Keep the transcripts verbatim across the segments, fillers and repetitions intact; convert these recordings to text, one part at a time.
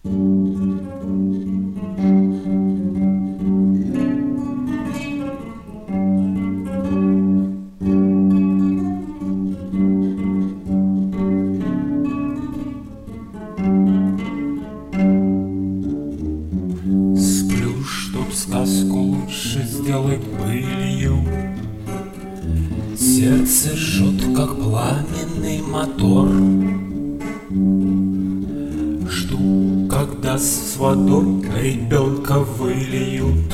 Сплю, чтоб сказку лучше сделать пылью. Сердце жжет, как пламенный мотор. Жду, когда с водой ребенка выльют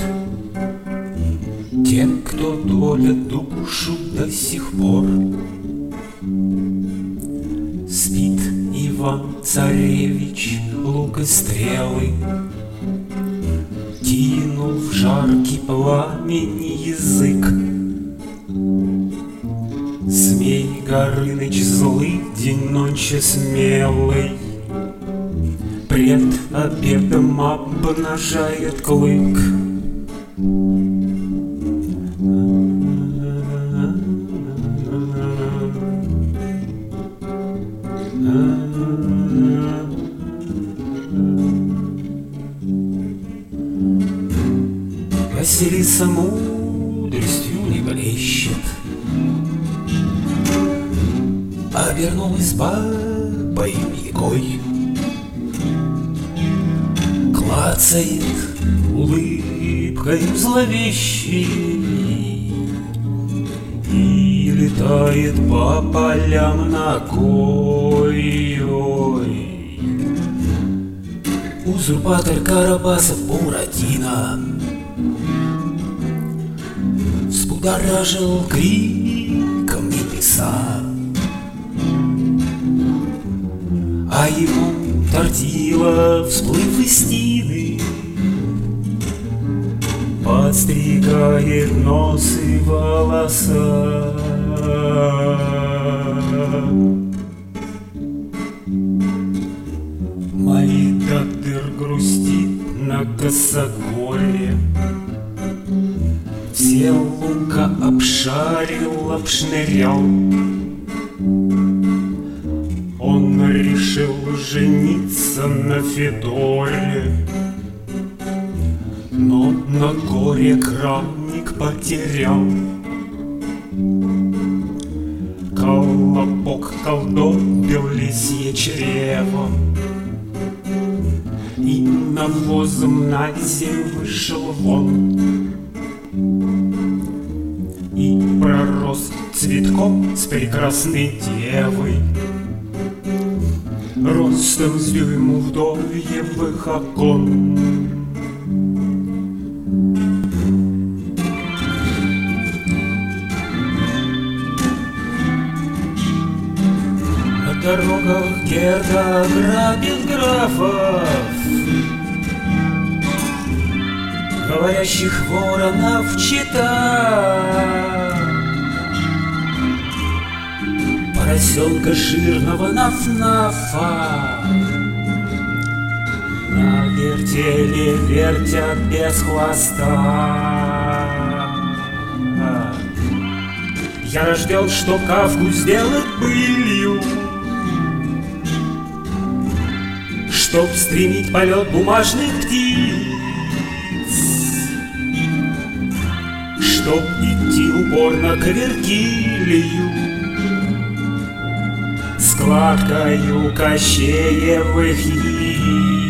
те, кто долят душу до сих пор. Спит Иван-царевич, лук и стрелы кинул в жаркий пламени язык. Змей Горыныч злый, день ночи смелый, пред обедом обнажает клык. Василиса мудростью не блещет, обернулась бабой Ягой. Клацает улыбкой зловещей и летает по полям ногой. Узурпатор Карабасов Буратино взбудоражил криком небеса, а ему Тортила, всплыв из тины, подстригает нос и волоса. Майтадыр грустит на косогоре, все лука обшарил, обшнырял. Он решил жениться на Федоре, но на горе крамник потерял. Колобок колдобил лисье чрево и навозом на земь вышел вон. И пророс цветком с прекрасной девой, ростом с дюйму вдовьевых окон. На дорогах Герда грабит графов, говорящих воронов чита. Поросенка жирного наф-нафа на вертеле вертят без хвоста. Я рожден, чтоб Кавку сделать пылью, чтоб стремить полет бумажных птиц, чтоб идти упорно к Вергилию складкою Кощеевых яиц.